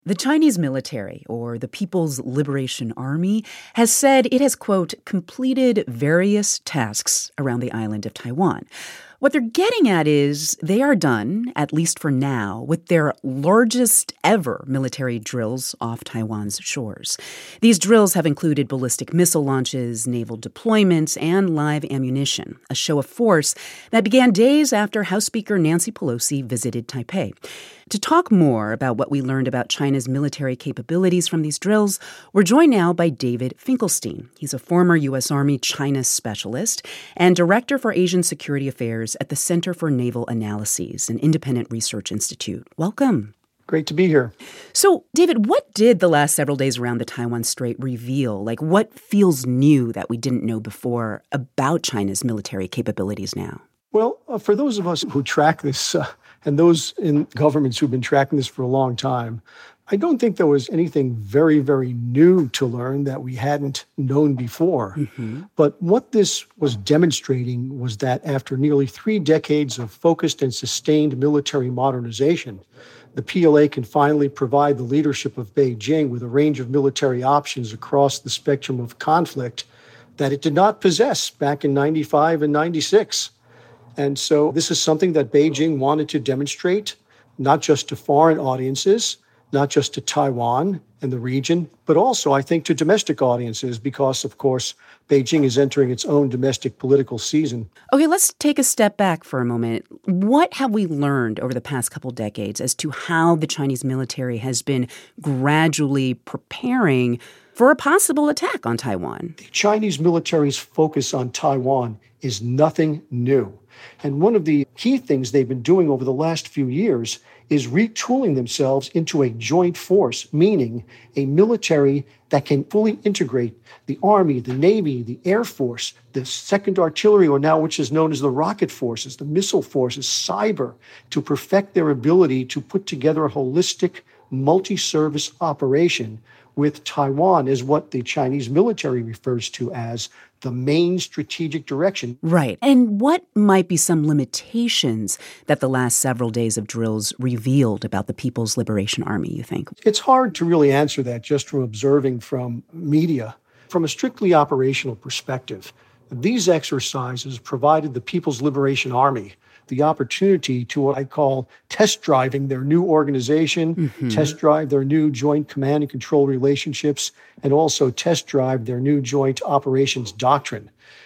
The Chinese military, or the People's Liberation Army, has said it has, quote, completed various tasks around the island of Taiwan. What they're getting at is they are done, at least for now, with their largest ever military drills off Taiwan's shores. These drills have included ballistic missile launches, naval deployments, and live ammunition, a show of force that began days after House Speaker Nancy Pelosi visited Taipei. To talk more about what we learned about China's military capabilities from these drills, we're joined now by David Finkelstein. He's a former U.S. Army China specialist and director for Asian Security Affairs at the Center for Naval Analyses, an independent research institute. Welcome. Great to be here. So, David, what did the last several days around the Taiwan Strait reveal? Like, what feels new that we didn't know before about China's military capabilities now? Well, for those of us who track this, and those in governments who've been tracking this for a long time, I don't think there was anything very, very new to learn that we hadn't known before. But what this was demonstrating was that after nearly 3 decades of focused and sustained military modernization, the PLA can finally provide the leadership of Beijing with a range of military options across the spectrum of conflict that it did not possess back in 95 and 96. And so this is something that Beijing wanted to demonstrate, not just to foreign audiences, not just to Taiwan and the region, but also, I think, to domestic audiences because, of course, Beijing is entering its own domestic political season. Okay, let's take a step back for a moment. What have we learned over the past couple decades as to how the Chinese military has been gradually preparing for a possible attack on Taiwan? The Chinese military's focus on Taiwan is nothing new. And one of the key things they've been doing over the last few years is retooling themselves into a joint force, meaning a military that can fully integrate the Army, the Navy, the Air Force, the Second Artillery, or now which is known as the rocket forces, the missile forces, cyber, to perfect their ability to put together a holistic multi-service operation with Taiwan is what the Chinese military refers to as the main strategic direction. Right. And what might be some limitations that the last several days of drills revealed about the People's Liberation Army, you think? It's hard to really answer that just from observing from media. From a strictly operational perspective, these exercises provided the People's Liberation Army the opportunity to what I call test driving their new organization, test drive their new joint command and control relationships, and also test drive their new joint operations doctrine.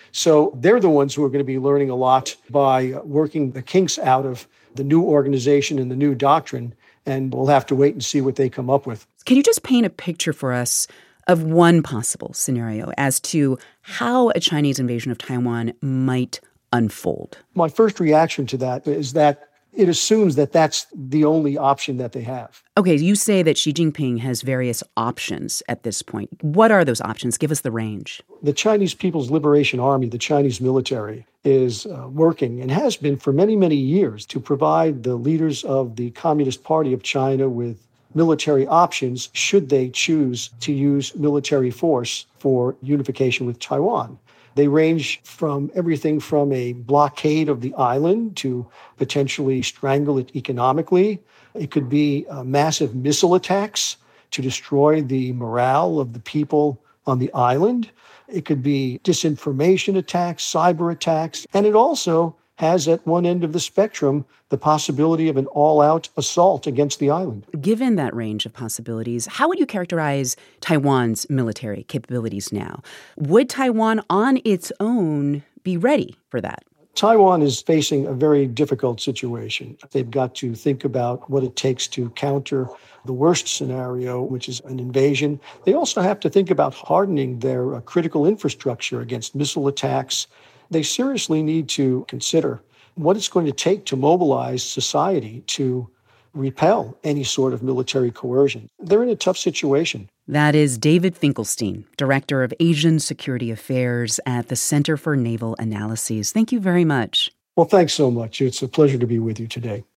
So they're the ones who are going to be learning a lot by working the kinks out of the new organization and the new doctrine, and we'll have to wait and see what they come up with. Can you just paint a picture for us of one possible scenario as to how a Chinese invasion of Taiwan might unfold? My first reaction to that is that it assumes that that's the only option that they have. Okay, you say that Xi Jinping has various options at this point. What are those options? Give us the range. The Chinese People's Liberation Army, the Chinese military, is working and has been for many, many years to provide the leaders of the Communist Party of China with military options should they choose to use military force for unification with Taiwan. They range from everything from a blockade of the island to potentially strangle it economically. It could be massive missile attacks to destroy the morale of the people on the island. It could be disinformation attacks, cyber attacks, and it also has at one end of the spectrum the possibility of an all-out assault against the island. Given that range of possibilities, how would you characterize Taiwan's military capabilities now? Would Taiwan on its own be ready for that? Taiwan is facing a very difficult situation. They've got to think about what it takes to counter the worst scenario, which is an invasion. They also have to think about hardening their critical infrastructure against missile attacks. They seriously need to consider what it's going to take to mobilize society to repel any sort of military coercion. They're in a tough situation. That is David Finkelstein, Director of Asian Security Affairs at the Center for Naval Analyses. Thank you very much. Well, thanks so much. It's a pleasure to be with you today.